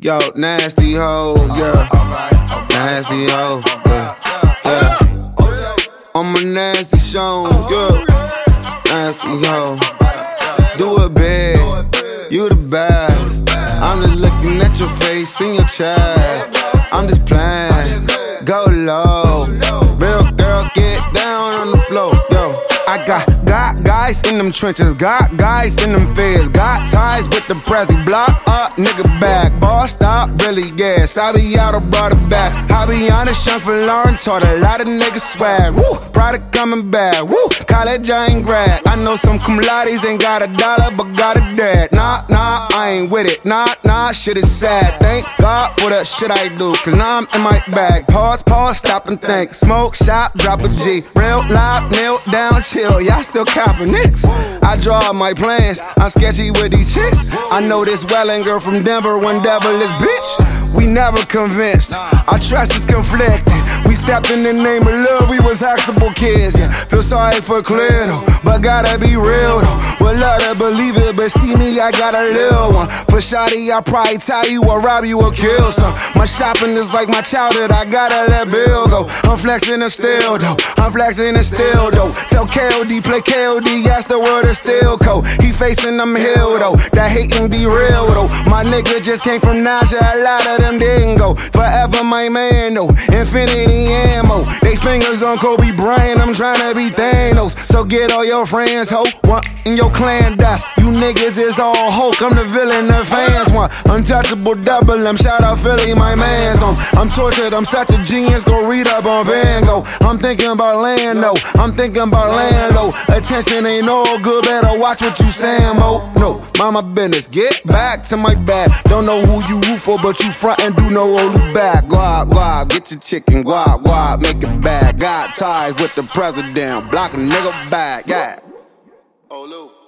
Yo, nasty hoe, yeah. Nasty hoe, yeah. I'm a nasty show, yeah. Nasty hoe. Do it big, you the best. I'm just looking at your face in your chest. I'm just playing, go low. Real girls get down on the floor, yo. I got guys in them trenches, got guys in them feds, got ties with the Prezi, block up, nigga back. Bossed up, really gas. I be out, I brought it back. I be honest, young for Lauren, taught a lot of niggas swag. Woo, product coming back. Woo, college I ain't grad. I know some cum laudes ain't got $1, but got a dad. Nah, I ain't with it. Nah, shit is sad. Thank God for that shit I do, cause now I'm in my bag. Pause, stop and think. Smoke, shop, drop a G. Real live, kneel down, chill. Y'all still copping nicks. I draw my plans. I'm sketchy with these chicks. I know this Welling girl from Denver, one devilish bitch. We never convinced. Our trust is conflicted. We stepped in the name of love. We was huxtable kids. Yeah, feel sorry for clear though, but gotta be real though. Would love to believe it, but see me, I got a little one. For shawty, I probably tie you or rob you or kill some. My shopping is like my childhood. I gotta let Bill go. I'm flexing and still though. Tell KOD, play KOD. Yes, the word is still cold. He facing them hill though. That hating be real though. My nigga just came from Naja. A lot of them didn't go. Forever my man though. Infinity ammo. They fingers on Kobe Bryant. I'm tryna be Thanos. So get all your friends, ho. One in your clan, that's you niggas is all Hulk. I'm the villain the fans want. Untouchable double M. Shout out Philly, my man's on. I'm tortured, I'm such a genius. Go read up on Van Gogh. I'm thinking about land though. Attention ain't all good. Better watch what you saying, mo. No, mama business. Get back to my bag. Don't know who you root for, but you front and do no roll back. Guap, get your chicken. Guap, make it bad. Got ties with the president. Block a nigga back, yeah. Oh, Lou.